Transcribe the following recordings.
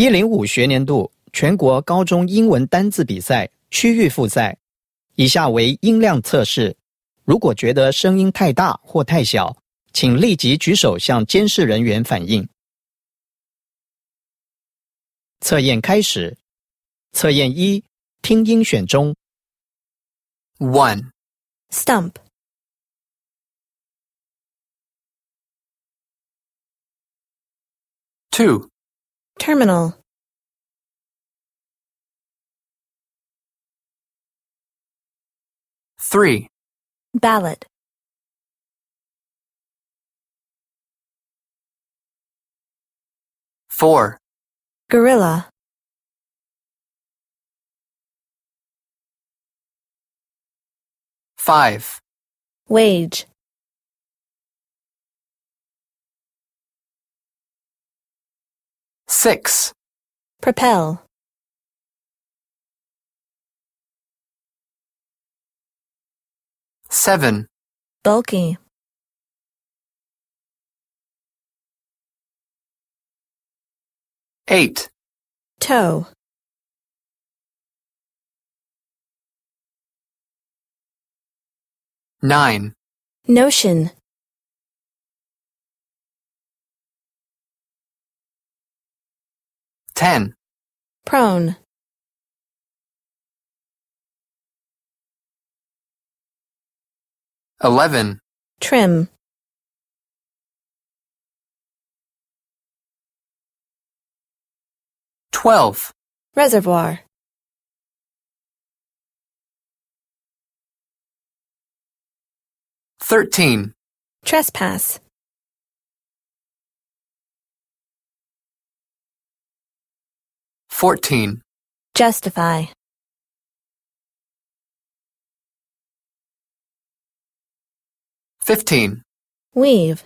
105学年度全国高中英文单字比赛区域复赛，以下为音量测试。如果觉得声音太大或太小，请立即举手向监视人员反映。测验开始。测验1，听音选中。 1, Stump. 2, Terminal. 3, Ballot. 4, Gorilla. 5, Wage. 6, Propel. 7, Bulky. 8, Toe. 9, Notion. 10, Prone. 11, Trim. 12, Reservoir. 13, Trespass. 14, Justify. 15, Weave.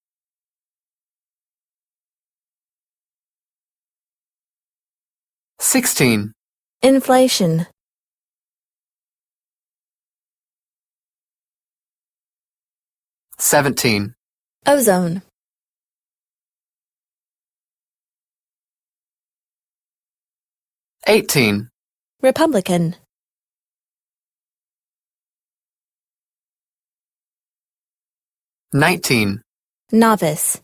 16, Inflation. 17, Ozone. 18, Republican. 19, Novice.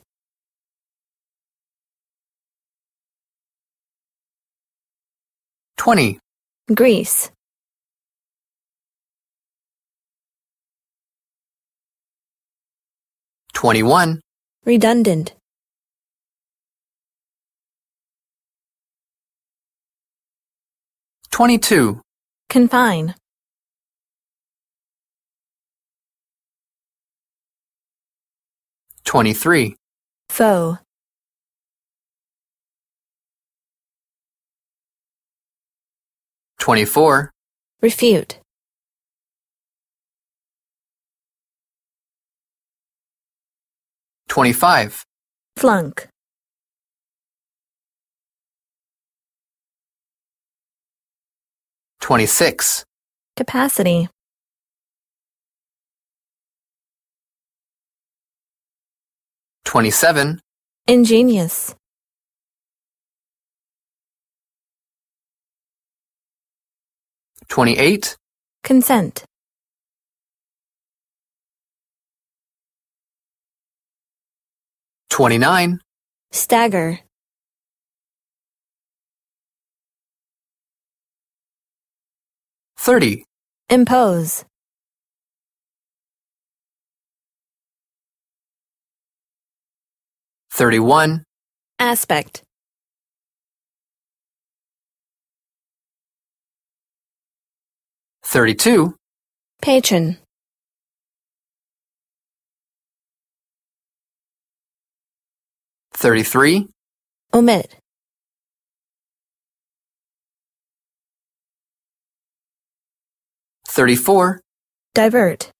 20, Grease. 21, Redundant. 22, Confine. 23, Foe. 24, Refute. 25, Flunk. 26, Capacity. 27, Ingenious. 28, Consent. 29, Stagger. 30, Impose. 31, Aspect. 32, Patron. 33, Omit. 34, Divert.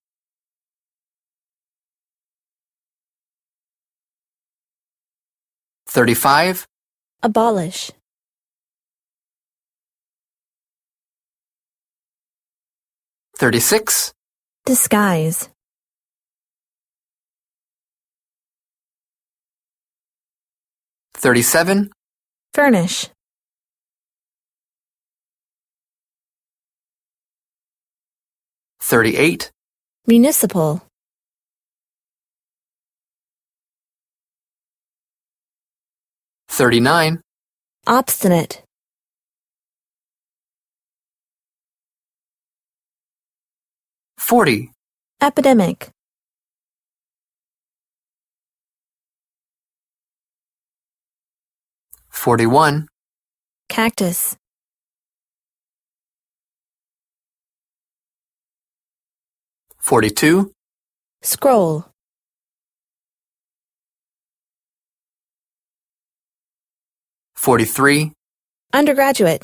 35, Abolish. 36, Disguise. 37, Furnish. 38, Municipal. 39, Obstinate. 40, Epidemic. 41, Cactus. 42, Scroll. 43, Undergraduate.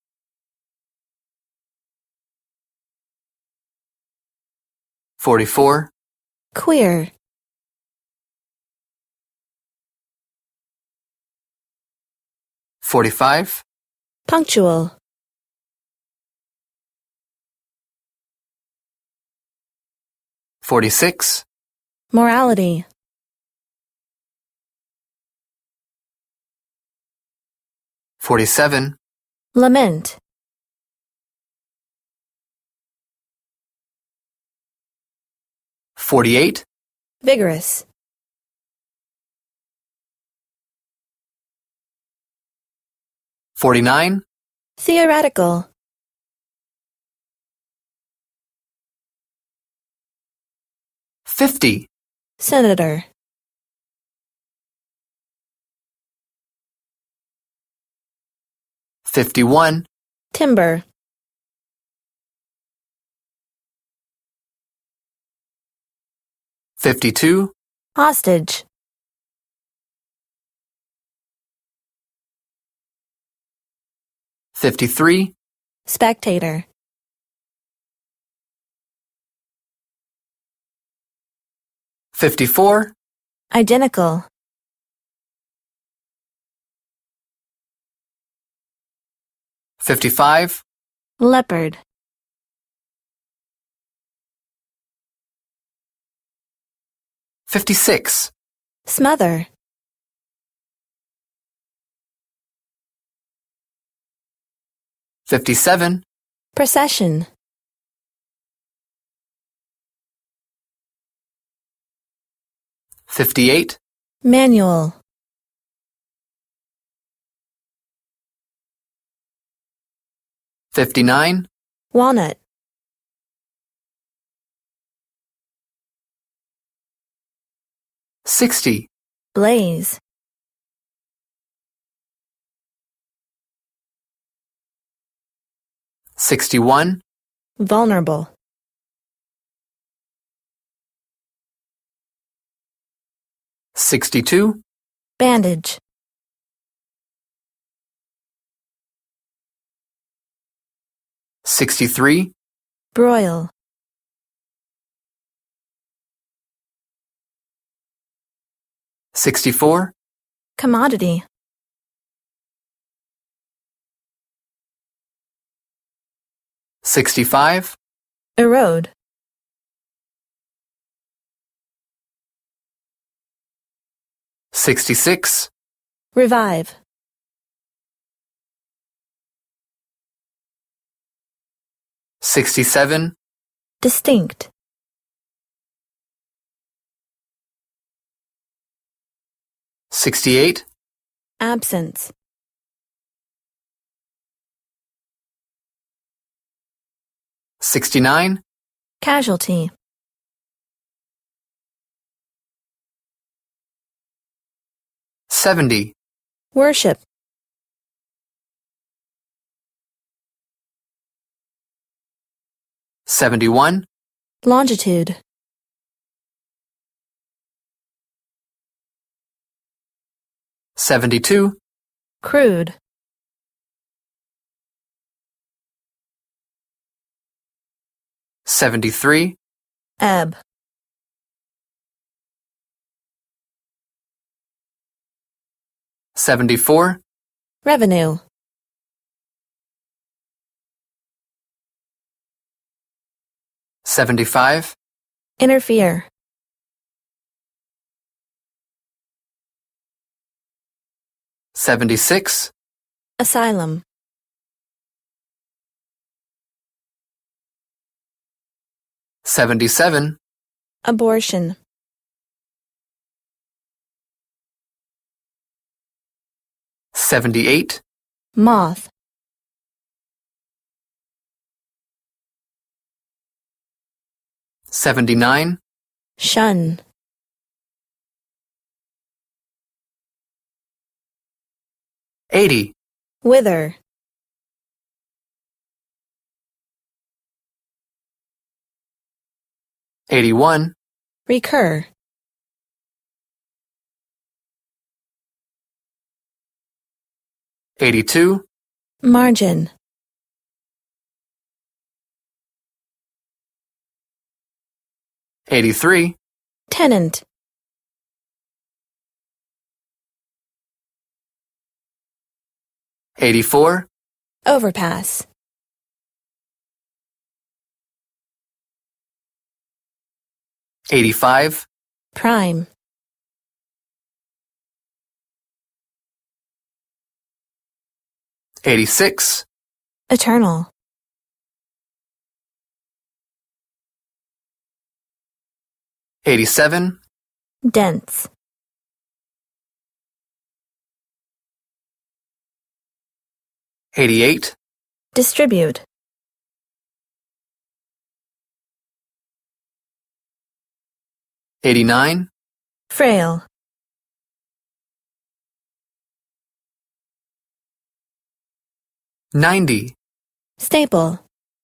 44, Queer. 45, Punctual. 46, Morality. 47, Lament. 48, Vigorous. 49, Theoretical. 50, Senator. 51, Timber. 52, Hostage. 53, Spectator. 54, Identical. 55, Leopard. 56, Smother. 57, Procession. 58, Manual. 59, Walnut. 60, Blaze. 61, Vulnerable. 62, Bandage. 63, Broil. 64, Commodity. 65, Erode. 66, Revive. 67, Distinct. 68, Absence. 69, Casualty. 70, Worship. 71, Longitude. 72, Crude. 73, Ebb. 74, Revenue. 75, Interfere. 76, Asylum. 77, Abortion. 78, Moth. 79, Shun. 80, Wither. 81, Recur. 82, Margin. 83, Tenant. 84, Overpass. 85, Prime. 86, Eternal. 87, Dense. 88, Distribute. 89, Frail. 90, Staple.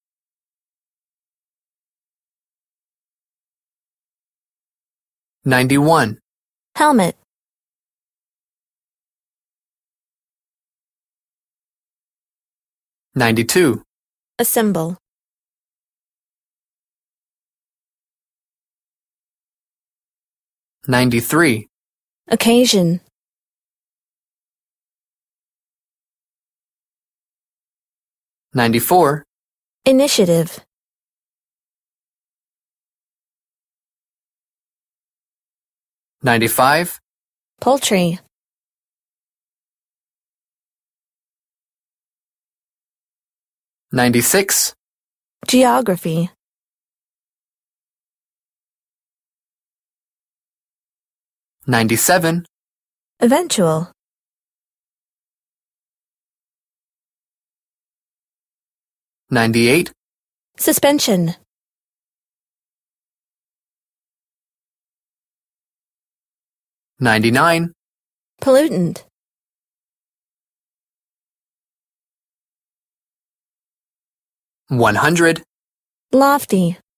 91, Helmet. 92, Assemble. 93, Occasion. 94, Initiative. 95, Poultry. 96, Geography. 97, Eventual. 98, Suspension. 99, Pollutant. 100, Lofty.